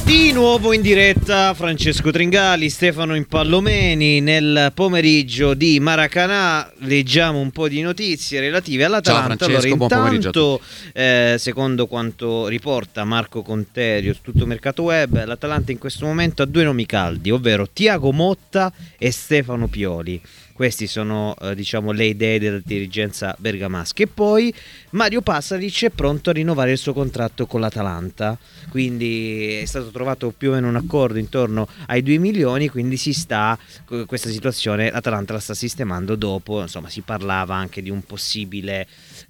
Di nuovo in diretta Francesco Tringali, Stefano Impallomeni. Nel pomeriggio di Maracanã leggiamo un po' di notizie relative all'Atalanta. Ciao Francesco, allora, intanto, buon secondo quanto riporta Marco Conterio su Tutto Mercato Web, l'Atalanta in questo momento ha due nomi caldi, ovvero Thiago Motta e Stefano Pioli. Questi sono le idee della dirigenza bergamasca. E poi Mario Pasalic è pronto a rinnovare il suo contratto con l'Atalanta, quindi è stato trovato più o meno un accordo intorno ai 2 milioni, quindi questa situazione l'Atalanta la sta sistemando dopo, insomma si parlava anche di un possibile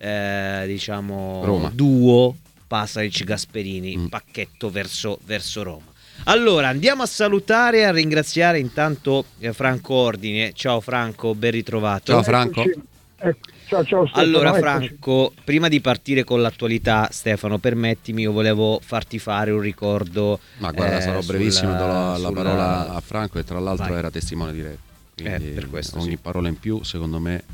duo Pasalic-Gasperini, pacchetto verso Roma. Allora andiamo a salutare e a ringraziare intanto Franco Ordine. Ciao Franco, ben ritrovato. Ciao Franco. Ciao Stefano. Allora Franco, prima di partire con l'attualità, Stefano, permettimi, io volevo farti fare un ricordo. Ma guarda, sarò brevissimo, do la parola a Franco, e tra l'altro era testimone diretto, quindi per questo ogni parola in più secondo me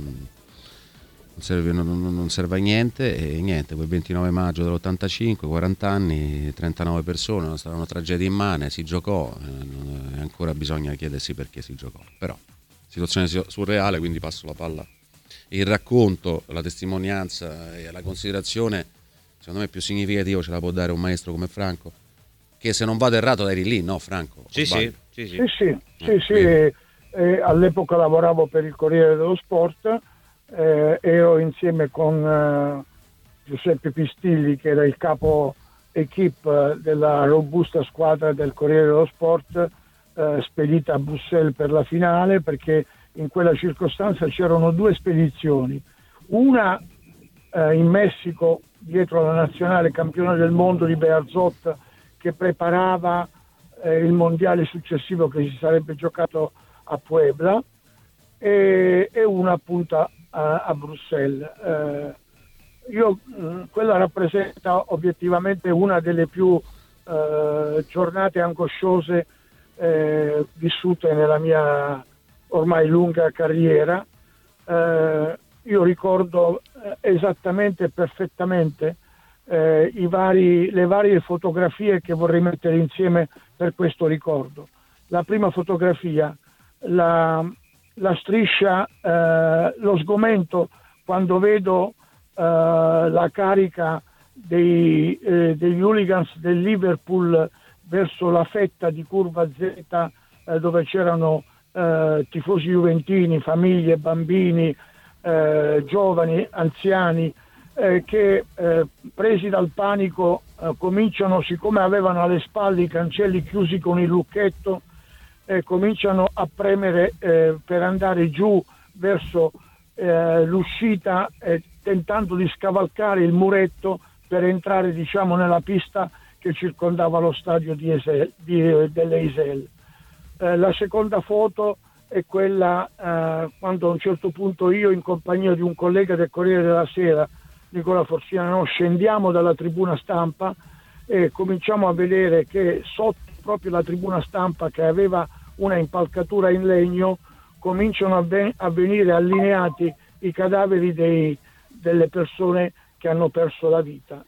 non serve a niente. E niente, quel 29 maggio dell'85, 40 anni, 39 persone, stava una tragedia immane, si giocò, e ancora bisogna chiedersi perché si giocò, però situazione surreale, quindi passo la palla. Il racconto, la testimonianza e la considerazione, secondo me più significativo ce la può dare un maestro come Franco, che se non vado errato eri lì, no Franco? Sì. All'epoca lavoravo per il Corriere dello Sport, ero insieme con Giuseppe Pistilli, che era il capo equipe della robusta squadra del Corriere dello Sport, spedita a Bruxelles per la finale, perché in quella circostanza c'erano due spedizioni, una in Messico dietro la nazionale campione del mondo di Bearzot, che preparava il mondiale successivo che si sarebbe giocato a Puebla, e una appunto a Bruxelles. Quella rappresenta obiettivamente una delle più giornate angosciose vissute nella mia ormai lunga carriera. Io ricordo esattamente, perfettamente le varie fotografie che vorrei mettere insieme per questo ricordo. La prima fotografia, la striscia, lo sgomento quando vedo la carica degli hooligans del Liverpool verso la fetta di curva Z, dove c'erano tifosi juventini, famiglie, bambini, giovani, anziani, che presi dal panico cominciano, siccome avevano alle spalle i cancelli chiusi con il lucchetto, cominciano a premere per andare giù verso l'uscita, tentando di scavalcare il muretto per entrare, nella pista che circondava lo stadio dell'Eisel. La seconda foto è quella quando a un certo punto io, in compagnia di un collega del Corriere della Sera, Nicola Forciano, scendiamo dalla tribuna stampa e cominciamo a vedere che sotto proprio la tribuna stampa, che aveva una impalcatura in legno, cominciano a venire allineati i cadaveri delle persone che hanno perso la vita.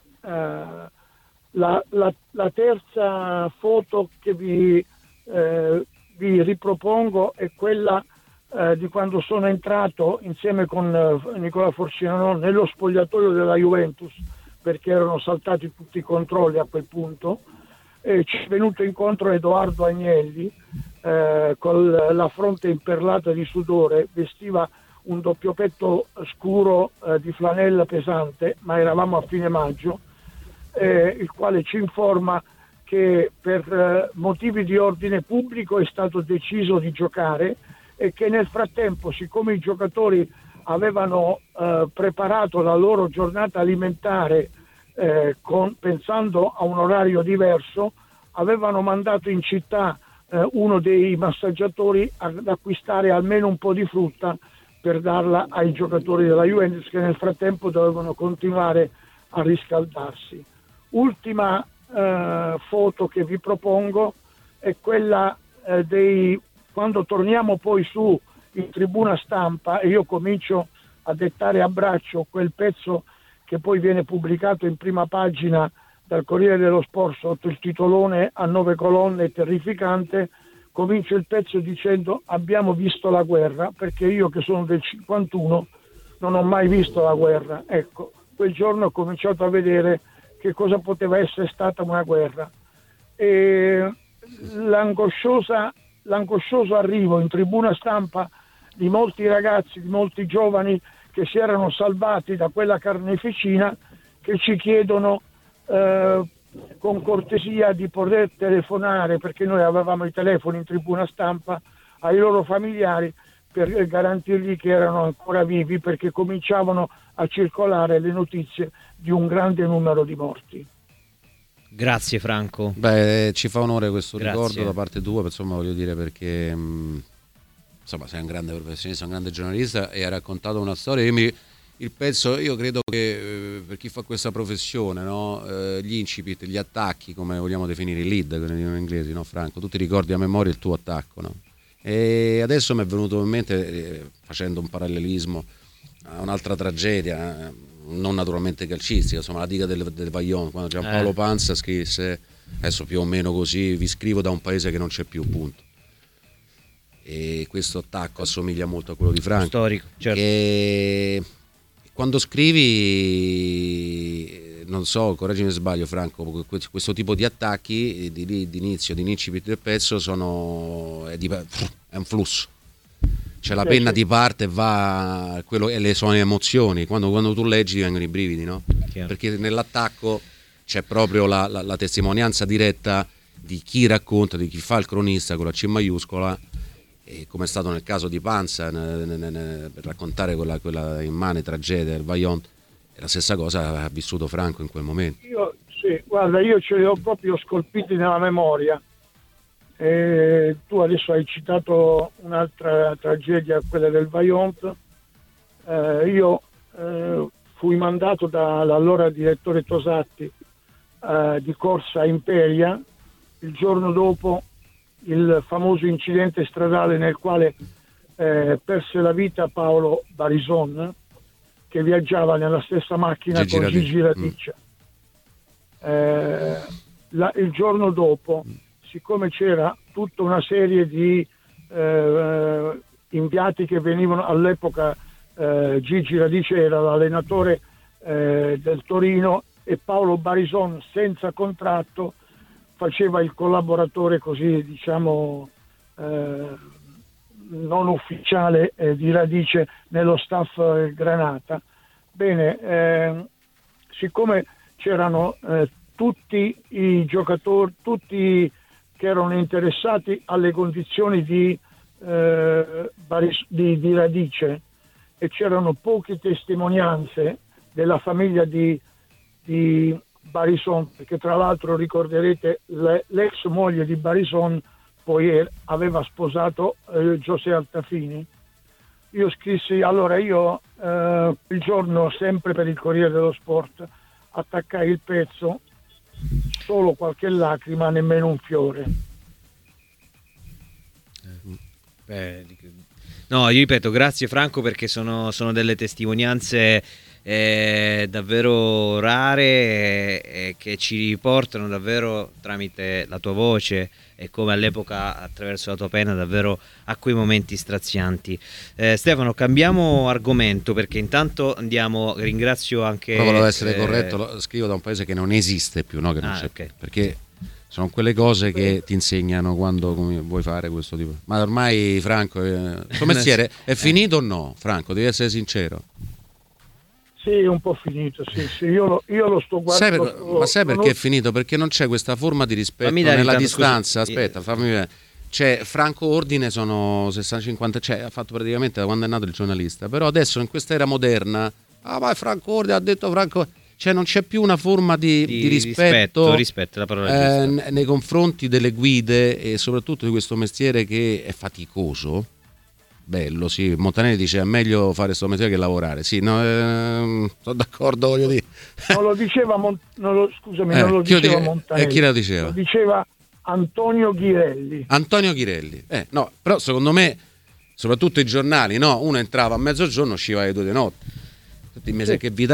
La terza foto che vi ripropongo è quella di quando sono entrato insieme con Nicola Forciano nello spogliatoio della Juventus, perché erano saltati tutti i controlli a quel punto, e ci è venuto incontro Edoardo Agnelli con la fronte imperlata di sudore, vestiva un doppio petto scuro di flanella pesante, ma eravamo a fine maggio, il quale ci informa che per motivi di ordine pubblico è stato deciso di giocare, e che nel frattempo, siccome i giocatori avevano preparato la loro giornata alimentare pensando a un orario diverso, avevano mandato in città uno dei massaggiatori ad acquistare almeno un po' di frutta per darla ai giocatori della Juventus, che nel frattempo dovevano continuare a riscaldarsi. Ultima foto che vi propongo è quella quando torniamo poi su in tribuna stampa e io comincio a dettare a braccio quel pezzo che poi viene pubblicato in prima pagina dal Corriere dello Sport sotto il titolone a 9 colonne terrificante. Comincio il pezzo dicendo: abbiamo visto la guerra, perché io che sono del 51 non ho mai visto la guerra. Ecco, quel giorno ho cominciato a vedere che cosa poteva essere stata una guerra. E l'angoscioso arrivo in tribuna stampa di molti ragazzi, di molti giovani che si erano salvati da quella carneficina, che ci chiedono con cortesia di poter telefonare, perché noi avevamo i telefoni in tribuna stampa, ai loro familiari per garantirgli che erano ancora vivi, perché cominciavano a circolare le notizie di un grande numero di morti. Grazie Franco. Beh, ci fa onore questo Grazie. ricordo da parte tua, insomma, voglio dire, perché insomma sei un grande professionista, un grande giornalista e hai raccontato una storia. Il pezzo, io credo che per chi fa questa professione, no, gli incipit, gli attacchi, come vogliamo definire i lead, come dicono in inglese, no Franco? Tu ti ricordi a memoria il tuo attacco, no? E adesso mi è venuto in mente, facendo un parallelismo a un'altra tragedia, non naturalmente calcistica, insomma la diga del Vajont, quando Giampaolo Pansa scrisse, adesso più o meno così: vi scrivo da un paese che non c'è più, punto. E questo attacco assomiglia molto a quello di Franco. Storico, certo. E quando scrivi, non so, correggimi se sbaglio Franco, questo tipo di attacchi di inizio, di incipit del pezzo è un flusso. Cioè la penna ti parte e va quello e le sono emozioni. Quando tu leggi ti vengono i brividi, no? Chiaro. Perché nell'attacco c'è proprio la testimonianza diretta di chi racconta, di chi fa il cronista con la C maiuscola, e come è stato nel caso di Pansa per raccontare quella immane tragedia del Vajont. La stessa cosa ha vissuto Franco in quel momento. Io ce li ho proprio scolpiti nella memoria. Tu adesso hai citato un'altra tragedia, quella del Vajont. Io fui mandato dall'allora direttore Tosatti di corsa Imperia il giorno dopo il famoso incidente stradale nel quale perse la vita Paolo Barison, che viaggiava nella stessa macchina con Gigi Radice. Il giorno dopo, siccome c'era tutta una serie di inviati che venivano all'epoca, Gigi Radice era l'allenatore del Torino e Paolo Barison, senza contratto, faceva il collaboratore, così diciamo non ufficiale di Radice nello staff Granata. Bene, siccome c'erano tutti i giocatori, tutti che erano interessati alle condizioni di Radice, e c'erano poche testimonianze della famiglia di Barison, perché tra l'altro ricorderete l'ex moglie di Barison poi aveva sposato José Altafini. Io scrissi, allora io il giorno, sempre per il Corriere dello Sport, attaccai il pezzo: solo qualche lacrima, nemmeno un fiore. No, io ripeto, grazie Franco, perché sono delle testimonianze davvero rare e che ci riportano davvero, tramite la tua voce e come all'epoca attraverso la tua penna, davvero a quei momenti strazianti. Stefano, cambiamo argomento, perché intanto ringrazio anche... Però volevo essere corretto, scrivo da un paese che non esiste più, no? Che non c'è più, perché sono quelle cose che ti insegnano quando vuoi fare questo tipo. Ma ormai Franco, il tuo mestiere è finito o no? Franco, devi essere sincero. Sì, è un po' finito, sì. Io lo sto guardando. Ma sai perché è finito? Perché non c'è questa forma di rispetto nella distanza. Aspetta, fammi vedere. Cioè, Franco Ordine sono 60-50, cioè ha fatto praticamente da quando è nato il giornalista. Però adesso in questa era moderna, ma Franco Ordine ha detto Franco, cioè non c'è più una forma di rispetto la parola nei confronti delle guide e soprattutto di questo mestiere che è faticoso. Bello, sì. Montanelli dice è meglio fare sto mestiere che lavorare. Sì, no, sono d'accordo, voglio dire. Non lo diceva Montanelli. Chi lo diceva? Lo diceva Antonio Ghirelli. No, però secondo me, soprattutto i giornali, no? Uno entrava a mezzogiorno, usciva alle 2 di notte. Dimmi se che vita è.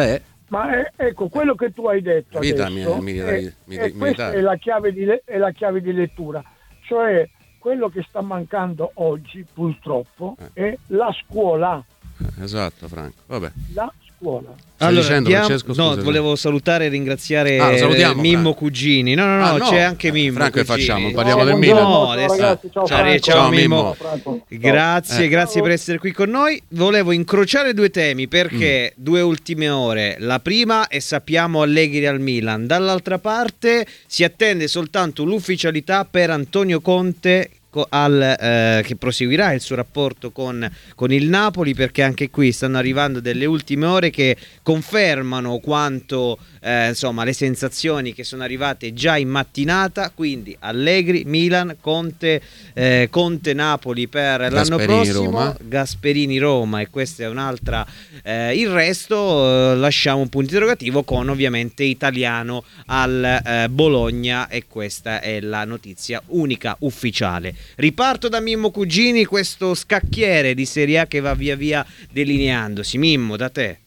Ma ecco, quello che tu hai detto Vita adesso, questa militare. è la chiave di lettura, cioè quello che sta mancando oggi purtroppo è la scuola. Esatto, Franco, vabbè. La scuola. Allora, dicendo, Francesco, no, scusa, volevo salutare e ringraziare Franco. Mimmo Cugini. No, c'è anche Mimmo. Franco, Cugini. che facciamo? Parliamo del Milan. No, adesso ragazzi, ciao, ciao Mimmo. Franco. Grazie per essere qui con noi. Volevo incrociare due temi perché due ultime ore. La prima è sappiamo Allegri al Milan. Dall'altra parte si attende soltanto l'ufficialità per Antonio Conte che proseguirà il suo rapporto con il Napoli, perché anche qui stanno arrivando delle ultime ore che confermano quanto insomma le sensazioni che sono arrivate già in mattinata. Quindi Allegri Milan, Conte Napoli per l'anno prossimo, Roma. Gasperini Roma, e questa è un'altra. Il resto lasciamo un punto interrogativo con ovviamente Italiano al Bologna, e questa è la notizia unica ufficiale. Riparto da Mimmo Cugini, questo scacchiere di Serie A che va via via delineandosi. Mimmo, da te.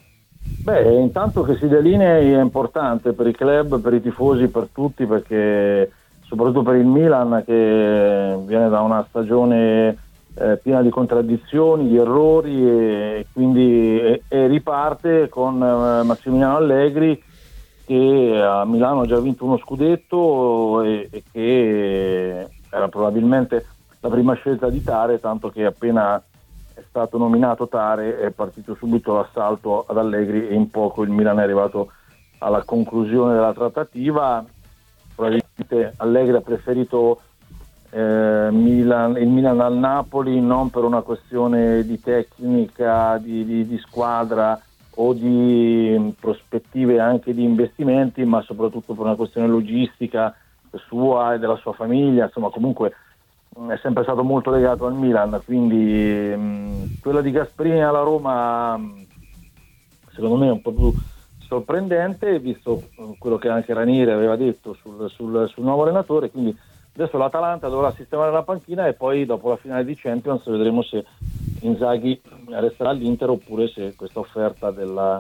Beh, intanto che si delinei è importante per i club, per i tifosi, per tutti, perché soprattutto per il Milan, che viene da una stagione piena di contraddizioni, di errori, e quindi riparte con Massimiliano Allegri, che a Milano ha già vinto uno scudetto e che era probabilmente la prima scelta di Tare, tanto che appena è stato nominato Tare è partito subito l'assalto ad Allegri, e in poco il Milan è arrivato alla conclusione della trattativa. Probabilmente Allegri ha preferito il Milan al Napoli non per una questione di tecnica, di squadra o di prospettive anche di investimenti, ma soprattutto per una questione logistica sua e della sua famiglia. Insomma, comunque è sempre stato molto legato al Milan, quindi quella di Gasperini alla Roma secondo me è un po' più sorprendente, visto quello che anche Ranieri aveva detto sul nuovo allenatore. Quindi adesso l'Atalanta dovrà sistemare la panchina, e poi dopo la finale di Champions vedremo se Inzaghi resterà all'Inter oppure se questa offerta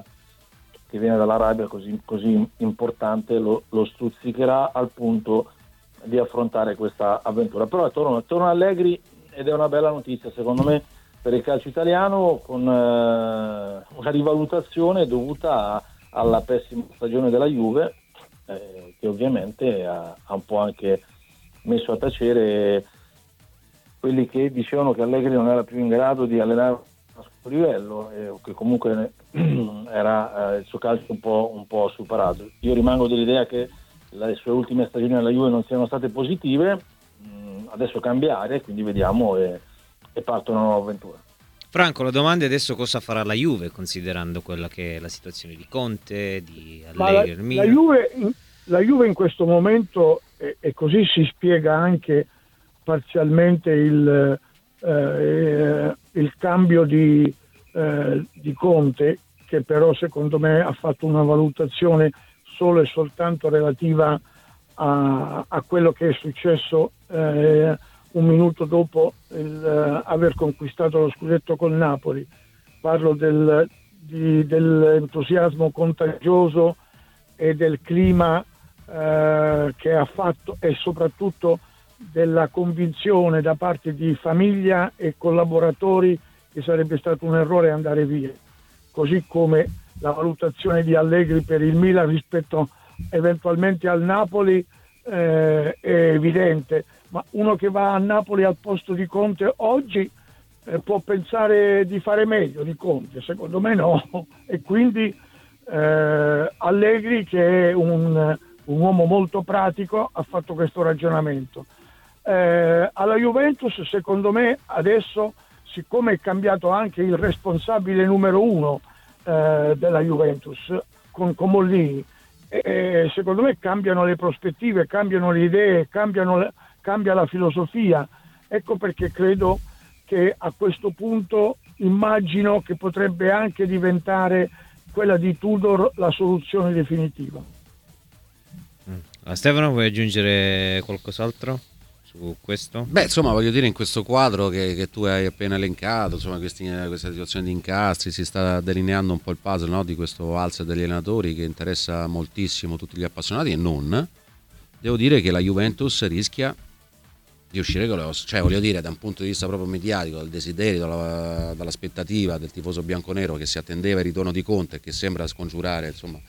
che viene dall'Arabia così importante lo stuzzicherà al punto di affrontare questa avventura. Però torna Allegri, ed è una bella notizia secondo me per il calcio italiano, con una rivalutazione dovuta alla pessima stagione della Juve, che ovviamente ha un po' anche messo a tacere quelli che dicevano che Allegri non era più in grado di allenare a suo livello, che comunque era il suo calcio un po' superato. Io rimango dell'idea che le sue ultime stagioni alla Juve non siano state positive, adesso cambia aria, quindi vediamo e parte una nuova avventura. Franco, la domanda è adesso cosa farà la Juve, considerando quella che è la situazione di Conte, di Allegri. La Juve in questo momento, e così si spiega anche parzialmente il cambio di Conte, che però secondo me ha fatto una valutazione solo e soltanto relativa a quello che è successo un minuto dopo aver conquistato lo scudetto col Napoli. Parlo dell'entusiasmo contagioso e del clima che ha fatto, e soprattutto della convinzione da parte di famiglia e collaboratori che sarebbe stato un errore andare via, così come la valutazione di Allegri per il Milan rispetto eventualmente al Napoli è evidente, ma uno che va a Napoli al posto di Conte oggi può pensare di fare meglio di Conte? Secondo me no, e quindi Allegri, che è un uomo molto pratico, ha fatto questo ragionamento. Alla Juventus secondo me adesso, siccome è cambiato anche il responsabile numero uno della Juventus con Mollini, secondo me cambiano le prospettive, cambiano le idee, cambia la filosofia. Ecco perché credo che a questo punto immagino che potrebbe anche diventare quella di Tudor la soluzione definitiva. Stefano, vuoi aggiungere qualcos'altro su questo? Beh, insomma, voglio dire, in questo quadro che tu hai appena elencato, insomma, questa situazione di incastri, si sta delineando un po' il puzzle, no, di questo alzo degli allenatori che interessa moltissimo tutti gli appassionati e non. Devo dire che la Juventus rischia di uscire con le cioè, voglio dire, da un punto di vista proprio mediatico, dal desiderio, dall'aspettativa del tifoso bianconero che si attendeva il ritorno di Conte e che sembra scongiurare, insomma,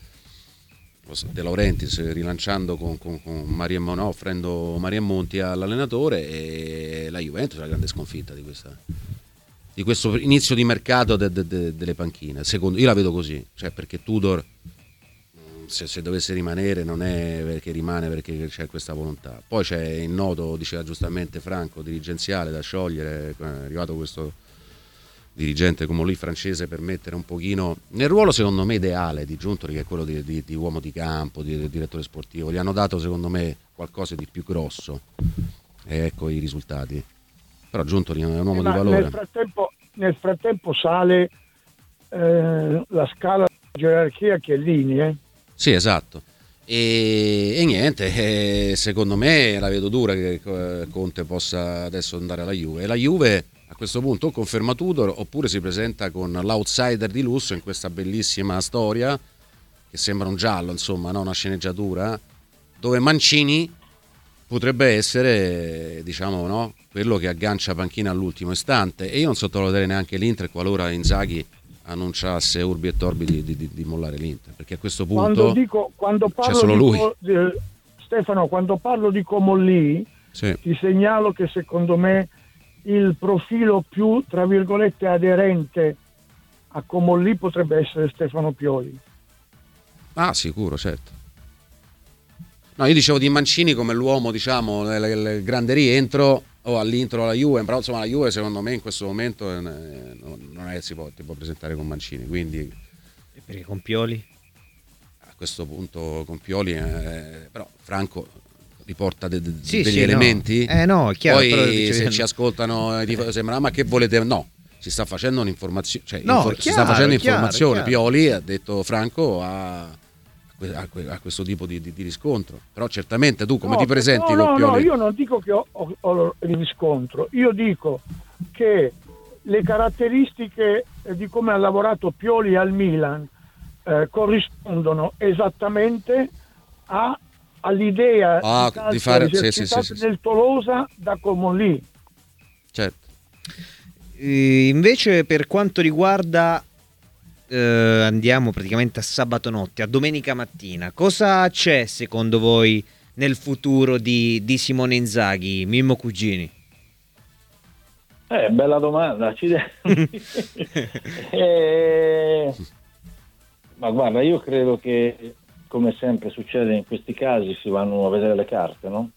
De Laurentiis rilanciando con Maria Monti, offrendo Maria Monti all'allenatore, e la Juventus è la grande sconfitta di questo inizio di mercato delle panchine. Secondo, io la vedo così, cioè, perché Tudor se dovesse rimanere non è perché rimane, perché c'è questa volontà. Poi c'è il nodo, diceva giustamente Franco, dirigenziale da sciogliere, è arrivato questo dirigente come lui francese per mettere un pochino nel ruolo secondo me ideale di Giuntoli, che è quello di uomo di campo, di direttore sportivo. Gli hanno dato secondo me qualcosa di più grosso e ecco i risultati. Però Giuntoli è un uomo di valore. Nel frattempo sale la scala di gerarchia che è linee. Sì, esatto. E niente, secondo me la vedo dura che Conte possa adesso andare alla Juve. E la Juve a questo punto o conferma Tudor oppure si presenta con l'outsider di lusso in questa bellissima storia che sembra un giallo, insomma, no? Una sceneggiatura dove Mancini potrebbe essere, diciamo, no? Quello che aggancia panchina all'ultimo istante. E io non sottovaluterei neanche l'Inter qualora Inzaghi annunciasse urbi e torbi di mollare l'Inter, perché a questo punto c'è solo lui. Stefano, quando parlo di Comolli, sì, ti segnalo che secondo me il profilo più, tra virgolette, aderente a Comolli potrebbe essere Stefano Pioli. Ah, sicuro, certo. No, io dicevo di Mancini come l'uomo, diciamo, il grande rientro o all'intro alla Juve, però insomma la Juve secondo me in questo momento non è che ti può presentare con Mancini, quindi E perché con Pioli? a questo punto con Pioli però Franco riporta Sì, degli sì, elementi, no, è chiaro, poi però se ci ascoltano sembra ma che volete, no, si sta facendo un'informazione, cioè No, si sta facendo informazione. chiaro. Pioli ha detto Franco a questo tipo di riscontro, però certamente tu come ti presenti con Pioli? No, io non dico che ho il riscontro, io dico che le caratteristiche di come ha lavorato Pioli al Milan corrispondono esattamente all'idea di fare esercitata nel Tolosa da Comolli. Certo. Invece per quanto riguarda andiamo praticamente a sabato notte, a domenica mattina, cosa c'è secondo voi nel futuro di Simone Inzaghi, Mimmo Cugini? Bella domanda. Ma guarda, io credo che come sempre succede in questi casi si vanno a vedere le carte, no?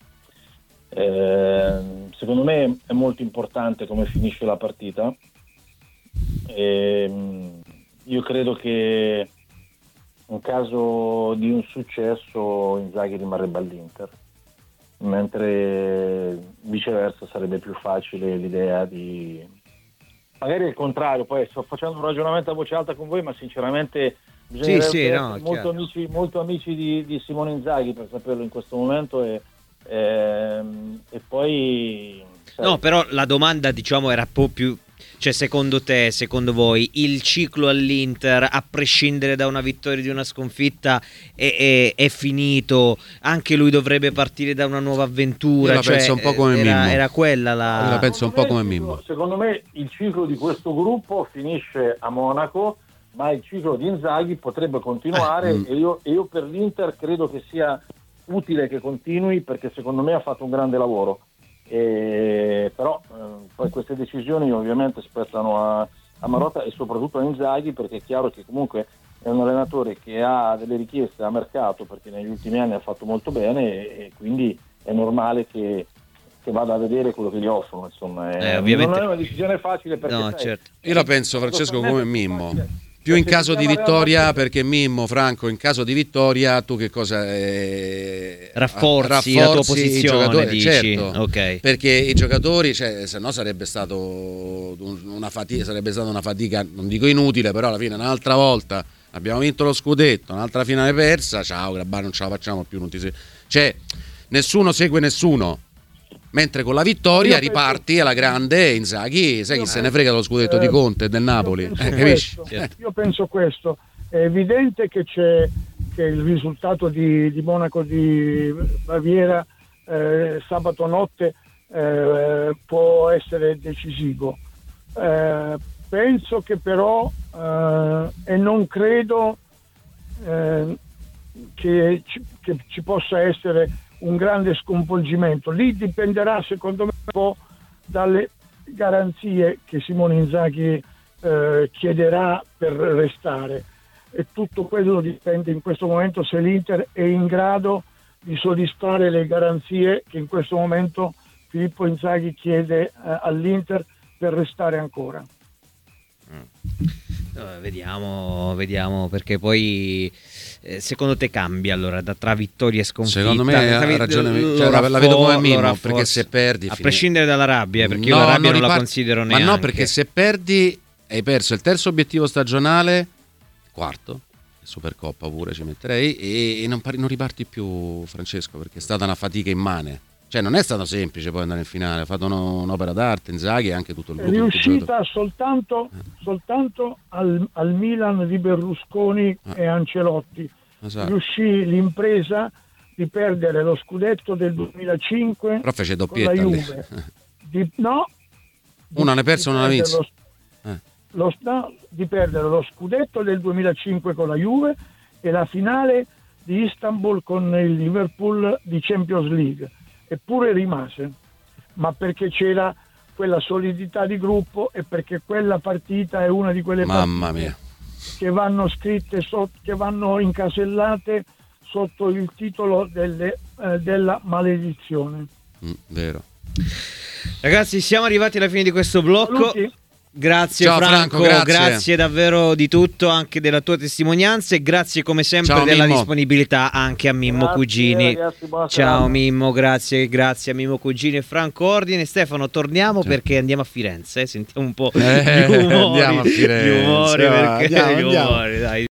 Secondo me è molto importante come finisce la partita. Io credo che in caso di un successo Inzaghi rimarrebbe all'Inter, mentre viceversa sarebbe più facile l'idea di magari il contrario. Poi sto facendo un ragionamento a voce alta con voi, ma sinceramente bisognerebbe essere molto amici di Simone Inzaghi per saperlo in questo momento e poi no, però la domanda diciamo era un po' più, cioè secondo voi il ciclo all'Inter, a prescindere da una vittoria o di una sconfitta, è finito? Anche lui dovrebbe partire da una nuova avventura? Io la penso un po' come Mimmo. Era quella la... Io la penso un po' come Mimmo. Secondo me il ciclo di questo gruppo finisce a Monaco, ma il ciclo di Inzaghi potrebbe continuare e io per l'Inter credo che sia utile che continui, perché secondo me ha fatto un grande lavoro. Però poi queste decisioni ovviamente spettano a Marotta e soprattutto a Inzaghi, perché è chiaro che comunque è un allenatore che ha delle richieste a mercato, perché negli ultimi anni ha fatto molto bene e quindi è normale che vada a vedere quello che gli offrono, insomma. Ovviamente... non è una decisione facile, perché no, certo. Io la penso, Francesco, come Mimmo, più in caso di vittoria, perché Mimmo, Franco, in caso di vittoria tu che cosa rafforzi la tua posizione, i giocatori, dici? certo, Okay. perché i giocatori, cioè, se no sarebbe stata una fatica, non dico inutile, però alla fine un'altra volta abbiamo vinto lo scudetto, un'altra finale persa, ciao Grabbar, non ce la facciamo più, cioè nessuno segue nessuno, mentre con la vittoria Io penso- riparti alla grande. Inzaghi, sai chi se ne frega dello scudetto di Conte e del Napoli, capisci? Io penso questo, è evidente che il risultato di Monaco di Baviera sabato notte può essere decisivo. Penso che però e non credo che ci possa essere un grande sconvolgimento. Lì dipenderà secondo me un po' dalle garanzie che Simone Inzaghi chiederà per restare, e tutto quello dipende in questo momento se l'Inter è in grado di soddisfare le garanzie che in questo momento Filippo Inzaghi chiede all'Inter per restare ancora. Vediamo perché poi secondo te cambia allora tra vittoria e sconfitta? Secondo me ha ragione, cioè, la vedo come Mimmo, perché se perdi a prescindere dalla rabbia, perché io la rabbia non la considero neanche. Ma no, perché se perdi hai perso il terzo obiettivo stagionale, quarto, Supercoppa pure ci metterei, e non riparti più, Francesco, perché è stata una fatica immane. Cioè non è stato semplice poi andare in finale, ha fatto un'opera d'arte Inzaghi e anche tutto il gruppo. È riuscita soltanto al Milan di Berlusconi e Ancelotti. Esatto. Riuscì l'impresa di perdere lo scudetto del 2005 però fece con la doppietta Juve. Una ne perso, una ne vinse. Di perdere lo scudetto del 2005 con la Juve e la finale di Istanbul con il Liverpool di Champions League. Eppure rimase, ma perché c'era quella solidità di gruppo e perché quella partita è una di quelle partite che vanno scritte che vanno incasellate sotto il titolo della maledizione. Vero. Ragazzi, siamo arrivati alla fine di questo blocco. Saluti. Grazie. Ciao, Franco, grazie davvero di tutto, anche della tua testimonianza, e grazie come sempre ciao, della Mimmo. disponibilità anche a Mimmo Cugini. Ragazzi, ciao Mimmo, grazie a Mimmo Cugini e Franco Ordine. Stefano, torniamo perché andiamo a Firenze, sentiamo un po' gli umori, andiamo a Firenze, gli umori, perché andiamo. Dai.